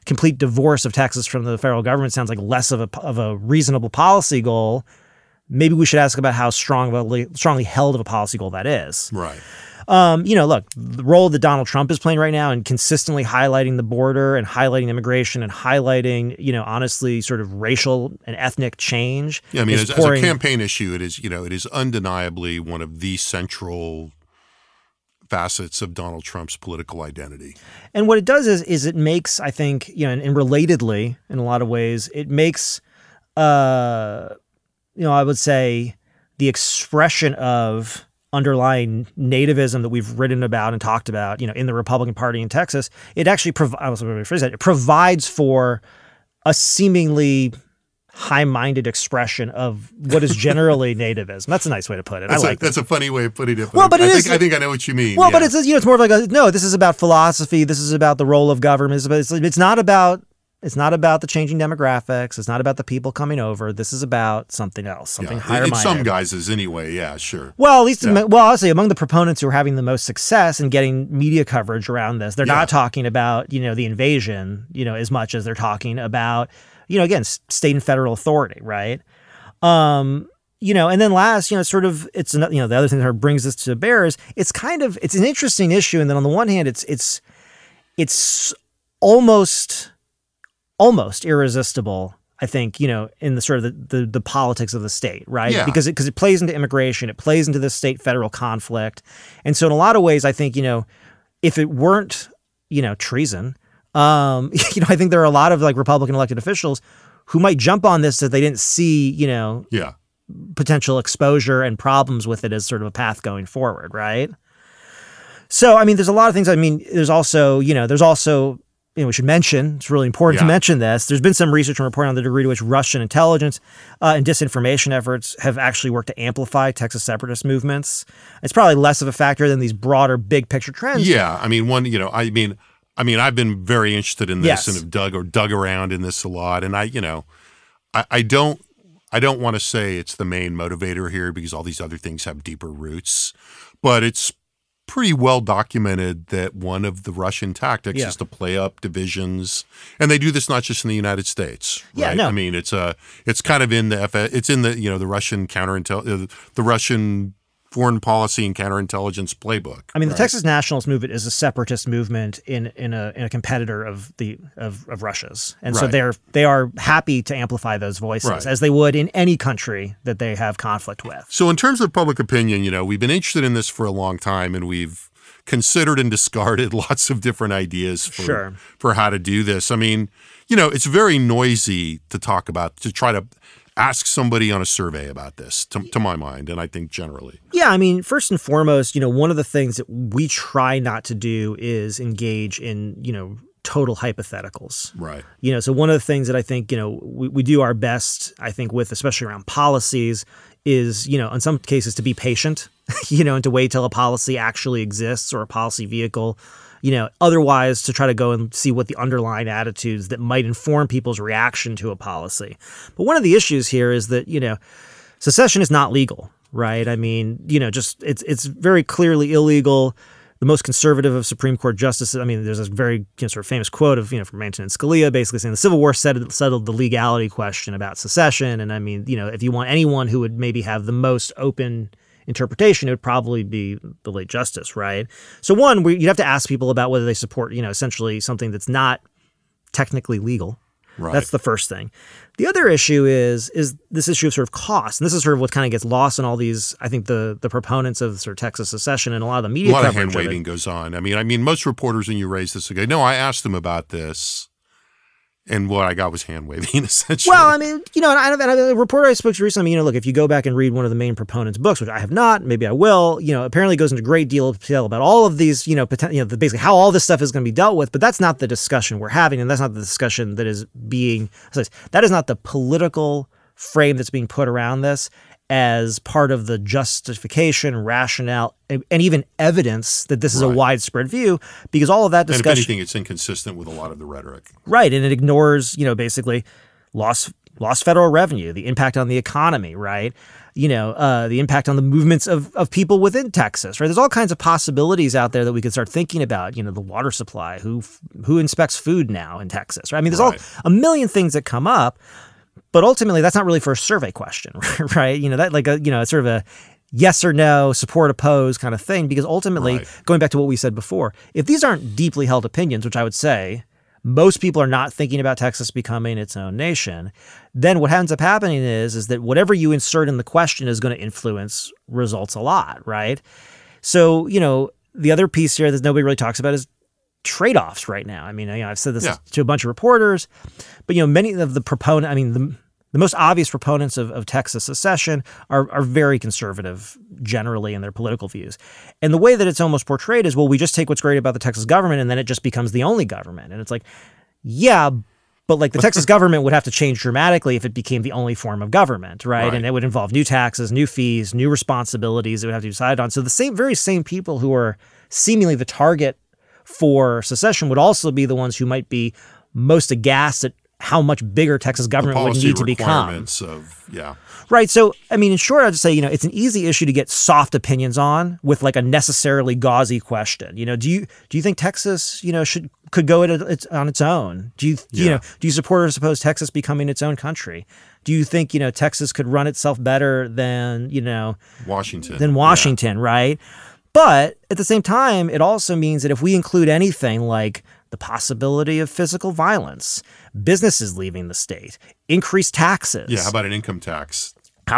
complete divorce of Texas from the federal government sounds like less of a reasonable policy goal. Maybe we should ask about how strongly held of a policy goal that is. Right. Look, the role that Donald Trump is playing right now in consistently highlighting the border and highlighting immigration and highlighting, honestly, sort of racial and ethnic change. Yeah, I mean, as a campaign issue, it is undeniably one of the central facets of Donald Trump's political identity. And what it does is it makes, I think, and relatedly, in a lot of ways, it makes, I would say, the expression of underlying nativism that we've written about and talked about, in the Republican Party in Texas, it actually provides for a seemingly high-minded expression of what is generally nativism. That's a nice way to put it. That's a funny way of putting it. Well, but I think I know what you mean. Well, but it's more of like this is about philosophy. This is about the role of government. It's not about the changing demographics. It's not about the people coming over. This is about something else, something higher-minded. In some guises, anyway. Yeah, sure. Well, at least, I'll say among the proponents who are having the most success in getting media coverage around this, they're not talking about the invasion, as much as they're talking about, again, state and federal authority, right? And then last, the other thing that brings this to bear is it's an interesting issue, and then on the one hand, it's almost irresistible, I think, in the sort of the politics of the state, right? Yeah. Because it plays into immigration, it plays into the state-federal conflict. And so in a lot of ways, I think, if it weren't, treason, I think there are a lot of Republican elected officials who might jump on this that they didn't see, potential exposure and problems with it as sort of a path going forward, right? So, I mean, there's a lot of things. I mean, there's also, we should mention, it's really important to mention this. There's been some research and reporting on the degree to which Russian intelligence and disinformation efforts have actually worked to amplify Texas separatist movements. It's probably less of a factor than these broader big picture trends. Yeah. I mean, I've been very interested in this and have dug around in this a lot. And I don't want to say it's the main motivator here because all these other things have deeper roots, but it's pretty well documented that one of the Russian tactics is to play up divisions, and they do this not just in the United States. Right? Yeah, no. I mean, it's kind of in the Russian the Russian foreign policy and counterintelligence playbook. I mean, the Texas nationalist movement is a separatist movement in a competitor of Russia's, and so they are happy to amplify those voices as they would in any country that they have conflict with. So, in terms of public opinion, we've been interested in this for a long time, and we've considered and discarded lots of different ideas for how to do this. I mean, it's very noisy to try to ask somebody on a survey about this, to my mind, and I think generally. Yeah, I mean, first and foremost, one of the things that we try not to do is engage in, total hypotheticals. Right. So one of the things that I think, we do our best, I think, with, especially around policies, is, in some cases to be patient, and to wait till a policy actually exists or a policy vehicle. Otherwise to try to go and see what the underlying attitudes that might inform people's reaction to a policy. But one of the issues here is that, secession is not legal, right? I mean, it's very clearly illegal. The most conservative of Supreme Court justices, I mean, there's this very sort of famous quote of, from Antonin Scalia basically saying the Civil War settled the legality question about secession. And I mean, if you want anyone who would maybe have the most open interpretation, it would probably be the late justice, right? So one, you'd have to ask people about whether they support, essentially something that's not technically legal. Right. That's the first thing. The other issue is this issue of sort of cost. And this is sort of what kind of gets lost in all these, I think, the proponents of sort of Texas secession and a lot of the media coverage. A lot of hand-waving goes on. I mean, most reporters, when you raise this, go, no, I asked them about this. And what I got was hand-waving, essentially. Well, I mean, and a reporter I spoke to recently, look, if you go back and read one of the main proponents' books, which I have not, maybe I will, apparently goes into a great deal of detail about all of these, basically how all this stuff is going to be dealt with. But that's not the discussion we're having, and that's not the discussion that is that is not the political frame that's being put around this as part of the justification, rationale, and even evidence that this is a widespread view, because all of that discussion— And if anything, it's inconsistent with a lot of the rhetoric. Right, and it ignores, basically loss lost federal revenue, the impact on the economy, right? The impact on the movements of people within Texas, right? There's all kinds of possibilities out there that we could start thinking about, the water supply, who inspects food now in Texas, right? I mean, there's all a million things that come up, but ultimately that's not really for a survey question, right? It's sort of a yes or no, support, oppose kind of thing, because ultimately, going back to what we said before, if these aren't deeply held opinions, which I would say most people are not thinking about Texas becoming its own nation, then what ends up happening is that whatever you insert in the question is going to influence results a lot, right? So, the other piece here that nobody really talks about is trade-offs right now. I mean, I've said this to a bunch of reporters, but, many of the proponents, the most obvious proponents of Texas secession are very conservative generally in their political views. And the way that it's almost portrayed is, well, we just take what's great about the Texas government and then it just becomes the only government. And it's like, yeah, but like the Texas government would have to change dramatically if it became the only form of government, right? And it would involve new taxes, new fees, new responsibilities that would have to be decided on. So the very same people who are seemingly the target for secession would also be the ones who might be most aghast at how much bigger Texas government would need to become. Right. So, I mean, in short, I'd just say, it's an easy issue to get soft opinions on with like a necessarily gauzy question. Do you think Texas, could go on its own? Do you support or oppose Texas becoming its own country? Do you think, Texas could run itself better than, Washington, right? But at the same time, it also means that if we include anything like the possibility of physical violence, businesses leaving the state, increased taxes. Yeah, how about an income tax?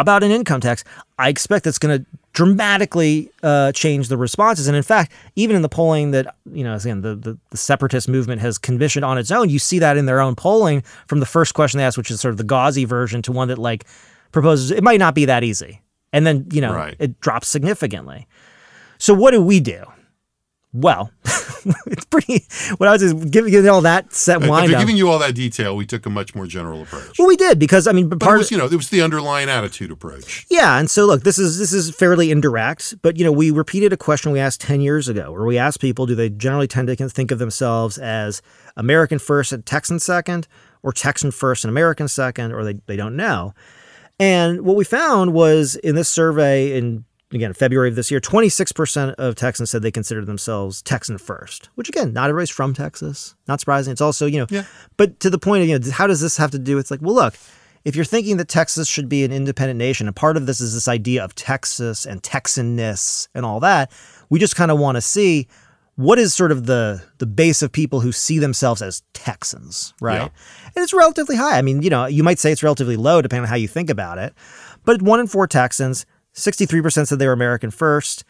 I expect that's going to dramatically change the responses. And in fact, even in the polling that, again, the separatist movement has commissioned on its own, you see that in their own polling from the first question they asked, which is sort of the gauzy version, to one that like proposes it might not be that easy. And then, it drops significantly. So what do we do? Well, it's pretty. What I was just giving all that set wind After up. giving you all that detail, we took a much more general approach. Well, we did because it was the underlying attitude approach. Yeah, and so look, this is fairly indirect, but we repeated a question we asked 10 years ago, where we asked people, do they generally tend to think of themselves as American first and Texan second, or Texan first and American second, or they don't know. And what we found was in this survey in February of this year, 26% of Texans said they considered themselves Texan first, which again, not everybody's from Texas. Not surprising. It's also, but to the point of, how does this have to do? It's like, well, look, if you're thinking that Texas should be an independent nation, and part of this is this idea of Texas and Texanness and all that, we just kind of want to see what is sort of the base of people who see themselves as Texans, right? Yeah. And it's relatively high. I mean, you might say it's relatively low depending on how you think about it, but 1 in 4 Texans, 63% said they were American first.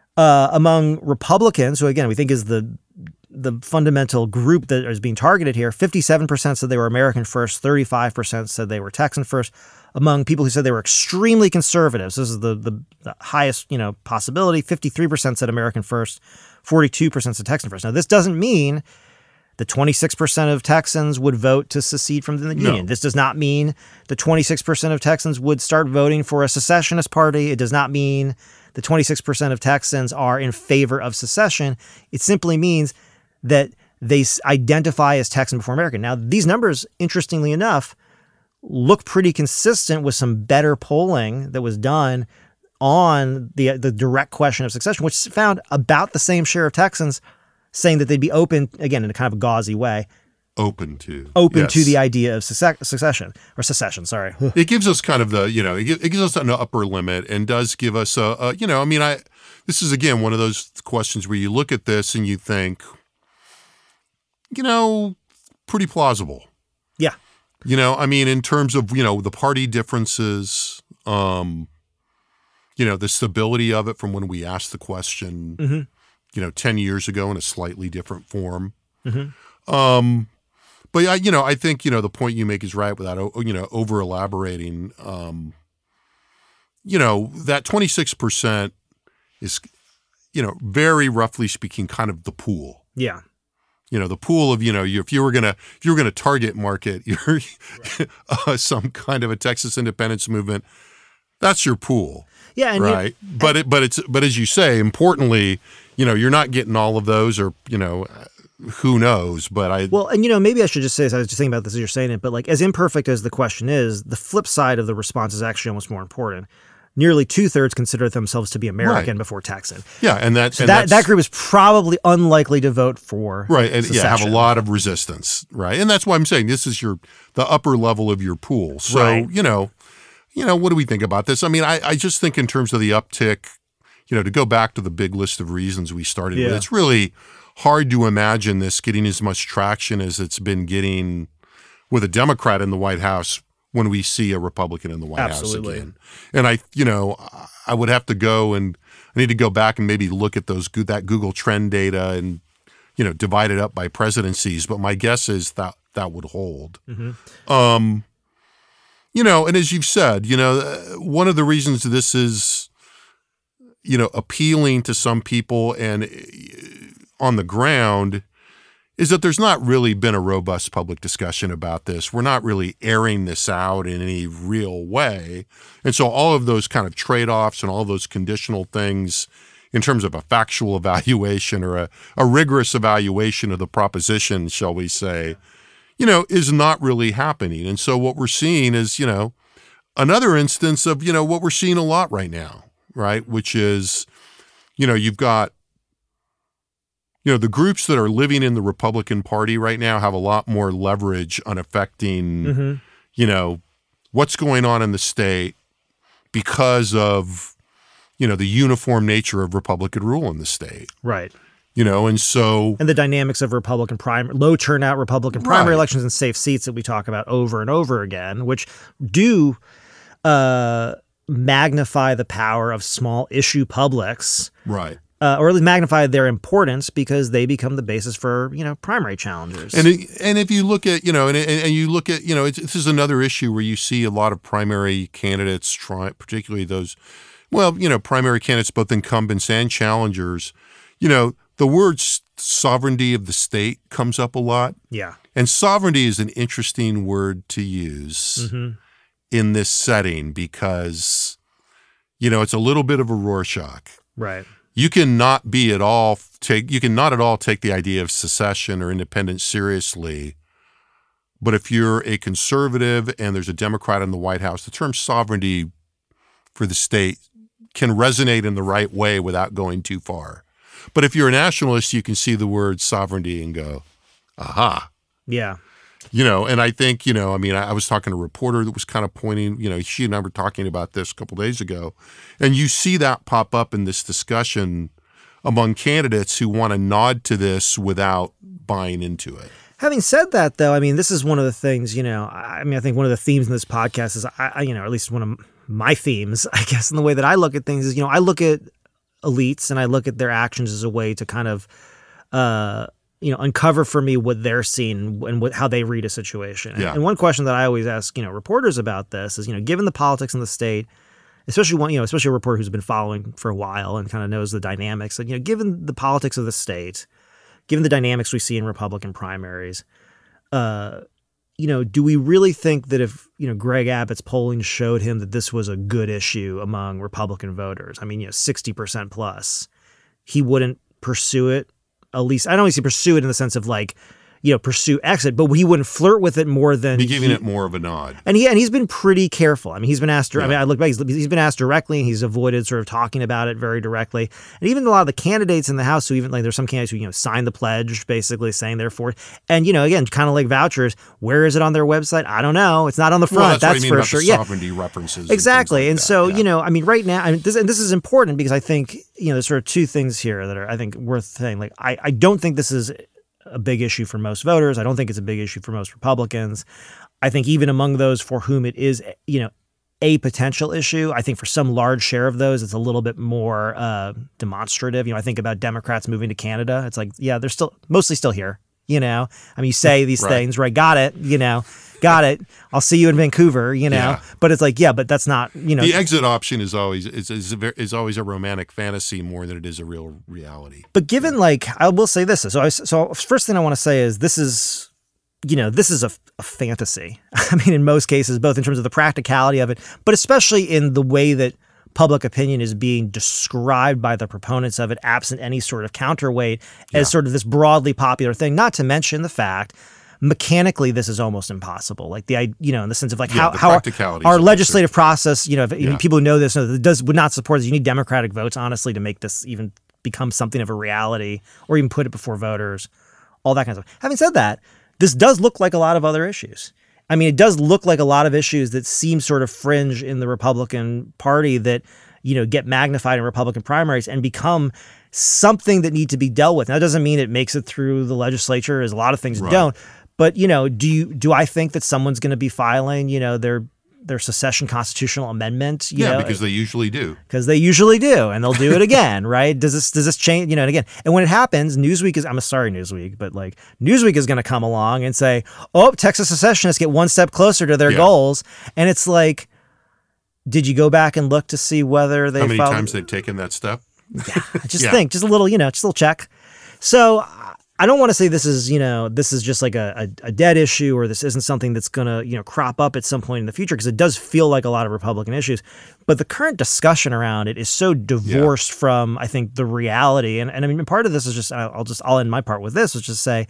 Among Republicans, who again we think is the fundamental group that is being targeted here, 57% said they were American first, 35% said they were Texan first. Among people who said they were extremely conservative, so this is the highest possibility, 53% said American first, 42% said Texan first. Now this doesn't mean the 26% of Texans would vote to secede from the Union. This does not mean the 26% of Texans would start voting for a secessionist party. It does not mean the 26% of Texans are in favor of secession. It simply means that they identify as Texan before American. Now, these numbers, interestingly enough, look pretty consistent with some better polling that was done on the direct question of succession, which found about the same share of Texans saying that they'd be open, again, in a kind of a gauzy way. Open to the idea of secession. It gives us kind of it gives us an upper limit and does give us this is, again, one of those questions where you look at this and you think, pretty plausible. Yeah. In terms of, the party differences, the stability of it from when we asked the question, mm-hmm. 10 years ago in a slightly different form. Mm-hmm. But I think, the point you make is right without, over elaborating. That 26% is, very roughly speaking, kind of the pool. Yeah. The pool of, if you were gonna target market some kind of a Texas independence movement, that's your pool. Yeah. And right. But as you say, importantly, you're not getting all of those, or, who knows? But Well, and maybe I should just say, so I was just thinking about this as you're saying it, but like as imperfect as the question is, the flip side of the response is actually almost more important. Nearly 2/3 consider themselves to be American before Texan. Yeah, and that group is probably unlikely to vote for secession. Have a lot of resistance, right? And that's why I'm saying this is the upper level of your pool. So right. What do we think about this? I mean, I just think in terms of the uptick, to go back to the big list of reasons we started with, it's really hard to imagine this getting as much traction as it's been getting with a Democrat in the White House when we see a Republican in the White House again. And I would have to go and I need to go back and maybe look at that Google Trend data and, divide it up by presidencies. But my guess is that would hold. Mm-hmm. And as you've said, one of the reasons this is, appealing to some people and on the ground is that there's not really been a robust public discussion about this. We're not really airing this out in any real way. And so all of those kind of trade-offs and all those conditional things in terms of a factual evaluation or a rigorous evaluation of the proposition, shall we say, is not really happening. And so what we're seeing is, another instance of, what we're seeing a lot right now, right? Which is, you've got, the groups that are living in the Republican Party right now have a lot more leverage on affecting, what's going on in the state because of, the uniform nature of Republican rule in the state. Right. And the dynamics of Republican low turnout Republican primary elections and safe seats that we talk about over and over again, which do magnify the power of small issue publics. Right. Or at least magnify their importance because they become the basis for, primary challengers. And if you look at, and you look at, this is another issue where you see a lot of primary candidates try, particularly those, primary candidates, both incumbents and challengers, the word sovereignty of the state comes up a lot. Yeah. And sovereignty is an interesting word to use in this setting because, it's a little bit of a Rorschach. Right. You cannot at all take the idea of secession or independence seriously. But if you're a conservative and there's a Democrat in the White House, the term sovereignty for the state can resonate in the right way without going too far. But if you're a nationalist, you can see the word sovereignty and go, aha. Yeah. And I think, I was talking to a reporter that was kind of pointing, she and I were talking about this a couple of days ago, and you see that pop up in this discussion among candidates who want to nod to this without buying into it. Having said that, though, this is one of the things, I think one of the themes in this podcast is, or at least one of my themes, I guess, in the way that I look at things is, I look at elites and I look at their actions as a way to kind of, uncover for me what they're seeing and how they read a situation. Yeah. And one question that I always ask, reporters about this is, given the politics in the state, especially a reporter who's been following for a while and kind of knows the dynamics, and, given the politics of the state, given the dynamics we see in Republican primaries, do we really think that if, Greg Abbott's polling showed him that this was a good issue among Republican voters, 60% plus, he wouldn't pursue it? At least, I don't always pursue it in the sense of pursue exit, but he wouldn't flirt with it more than be giving it more of a nod. And he's been pretty careful. He's been asked. I look back. He's been asked directly, and he's avoided sort of talking about it very directly. And even a lot of the candidates in the House, who even there's some candidates who signed the pledge, basically saying they're for it. And again, kind of like vouchers. Where is it on their website? I don't know. It's not on the front. That's for sure. The sovereignty references. Exactly. And so right now, this is important because I think there's sort of two things here that are I think worth saying. I don't think this is a big issue for most voters. I don't think it's a big issue for most Republicans. I think even among those for whom it is, a potential issue, I think for some large share of those, it's a little bit more demonstrative. I think about Democrats moving to Canada. It's like, yeah, they're mostly still here. You say these things, right? Got it. Got it. I'll see you in Vancouver, but it's like, yeah, but that's not, The exit option is always a romantic fantasy more than it is a real reality. But given I will say this. So first thing I want to say is this is a fantasy. In most cases, both in terms of the practicality of it, but especially in the way that public opinion is being described by the proponents of it, absent any sort of counterweight, as sort of this broadly popular thing, not to mention the fact mechanically this is almost impossible. Like in the sense of like how our legislative process, even people who know this would not support this. You need Democratic votes, honestly, to make this even become something of a reality or even put it before voters, all that kind of stuff. Having said that, this does look like a lot of other issues. I mean, it does look like a lot of issues that seem sort of fringe in the Republican Party that, get magnified in Republican primaries and become something that need to be dealt with. Now, that doesn't mean it makes it through the legislature, as a lot of things don't. But, do I think that someone's going to be filing, their secession constitutional amendment? Because they usually do. Because they usually do, and they'll do it again, right? Does this change? And again, and when it happens, Newsweek is going to come along and say, "Oh, Texas secessionists get one step closer to their goals," and it's like, did you go back and look to see whether they? How many times they've taken that step? Yeah, think, just a little, just a little check. So I don't want to say this is just like a dead issue, or this isn't something that's going to, crop up at some point in the future, because it does feel like a lot of Republican issues. But the current discussion around it is so divorced from, I think, the reality. And I mean, part of this is just, I'll end my part with this, is just say,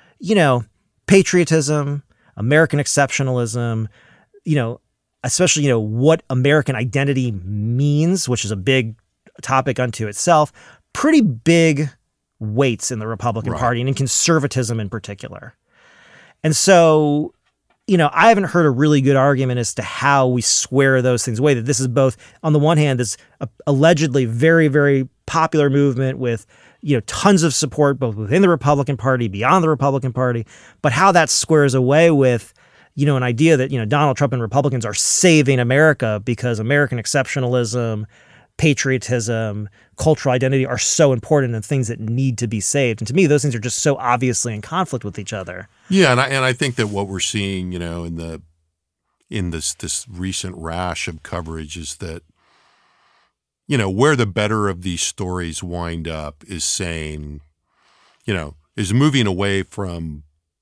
patriotism, American exceptionalism, especially, what American identity means, which is a big topic unto itself, pretty big weights in the Republican Party and in conservatism in particular. And so, I haven't heard a really good argument as to how we square those things away, that this is both, on the one hand, this allegedly very, very popular movement with, tons of support both within the Republican Party, beyond the Republican Party, but how that squares away with, an idea that, Donald Trump and Republicans are saving America because American exceptionalism, patriotism, cultural identity are so important and things that need to be saved. And to me, those things are just so obviously in conflict with each other. Yeah, and I think that what we're seeing, in this recent rash of coverage is that, where the better of these stories wind up is saying, is moving away from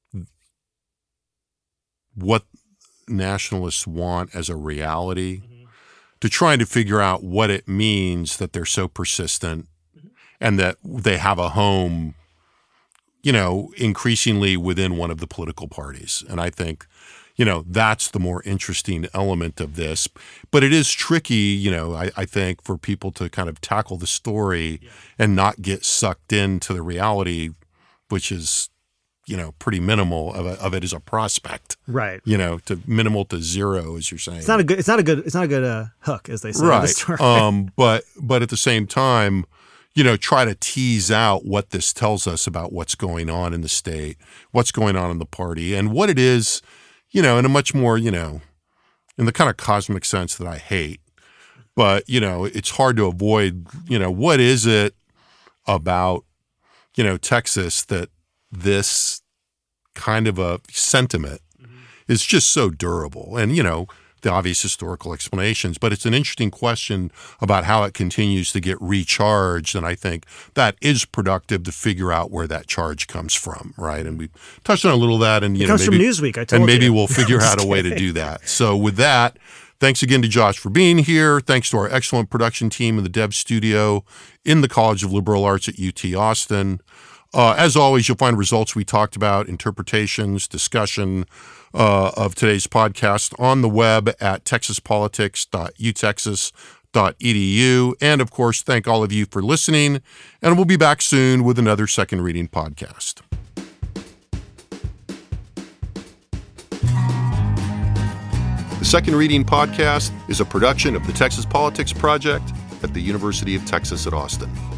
what nationalists want as a reality to trying to figure out what it means that they're so persistent and that they have a home, increasingly within one of the political parties. And I think, that's the more interesting element of this. But it is tricky, I think, for people to kind of tackle the story and not get sucked into the reality, which is, pretty minimal of it as a prospect, right? To minimal to zero, as you're saying. It's not a good hook, as they say. Right. In the story. But at the same time, try to tease out what this tells us about what's going on in the state, what's going on in the party, and what it is, in a much more, in the kind of cosmic sense that I hate. But it's hard to avoid. What is it about, Texas that this kind of a sentiment is just so durable, and the obvious historical explanations, but it's an interesting question about how it continues to get recharged, and I think that is productive to figure out where that charge comes from, right? And we touched on a little of that, and it comes from Newsweek. I told you, and maybe we'll figure out a way to do that. So with that, thanks again to Josh for being here. Thanks to our excellent production team in the Dev Studio in the College of Liberal Arts at UT Austin. As always, you'll find results we talked about, interpretations, discussion of today's podcast on the web at texaspolitics.utexas.edu. And, of course, thank all of you for listening. And we'll be back soon with another Second Reading podcast. The Second Reading podcast is a production of the Texas Politics Project at the University of Texas at Austin.